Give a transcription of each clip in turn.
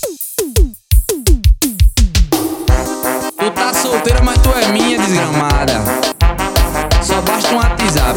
Tu tá solteira, mas tu é minha, desgramada. Só basta um WhatsApp.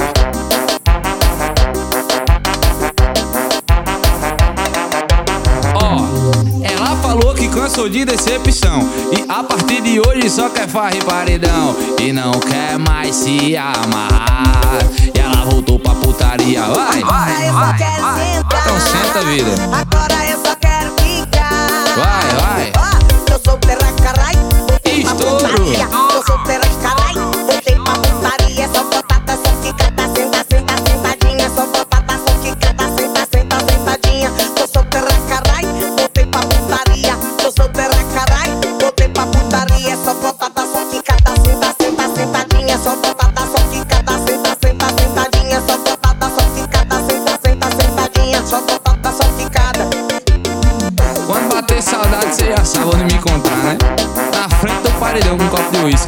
Ela falou que cansou de decepção e a partir de hoje só quer farra e paredão e não quer mais se amarrar. E ela voltou pra putaria. Vai, vai, vai, vai. Então senta, vida. Agora eu só quero ficar. Vai, vai. Tô solteira, carai. Estouro. Tô solteira, carai. Voltei pra putaria. Só botada, só quicada. Senta, senta, sentadinha. Só botada, só quicada. Senta, senta, sentadinha. Tô solteira, carai. Voltei pra putaria. Tô solteira, carai. Voltei pra putaria. Só botada, só quicada. Senta, senta, sentadinha. Só botada, só quicada. Senta, senta, sentadinha. Só botada, só quicada. Senta, senta, sentadinha. Só botada, só quicada. Quando bater saudade, você já sabe onde me encontrar, né? Na frente do paredão com um copo de uísque.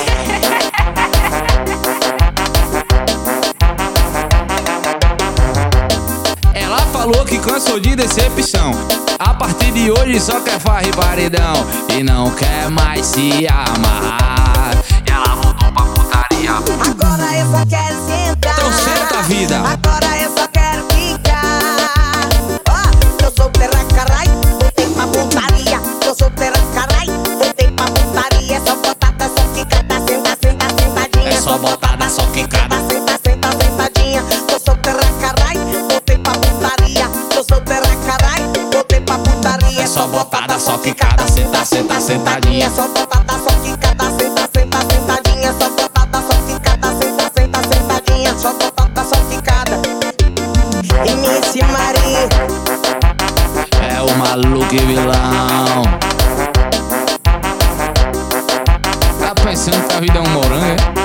Ela falou que cansou de decepção. A partir de hoje só quer farra e paredão e não quer mais se amarrar. E ela voltou pra putaria. Agora eu só quero sentar. Então senta, vida. Agora eu só quero ficar. Tô solteira, carai. Voltei pra putaria. Tô solteira, carai. Voltei pra putaria. Só botada, só quicada. Senta, senta, sentadinha. É só botada, só quicada. Senta, senta, sentadinha. Tô solteira, carai. Voltei pra putaria. Tô solteira, carai. Voltei pra putaria. É só botada, só quicada. Senta, senta, sentadinha. Só botada, só quicada. Senta, senta, sentadinha. Só botada, só quicada. Senta, senta, sentadinha. Só botada, só quicada. Inicie Maria. É o maluco e vilão. Tá pensando que a vida é um morango, é?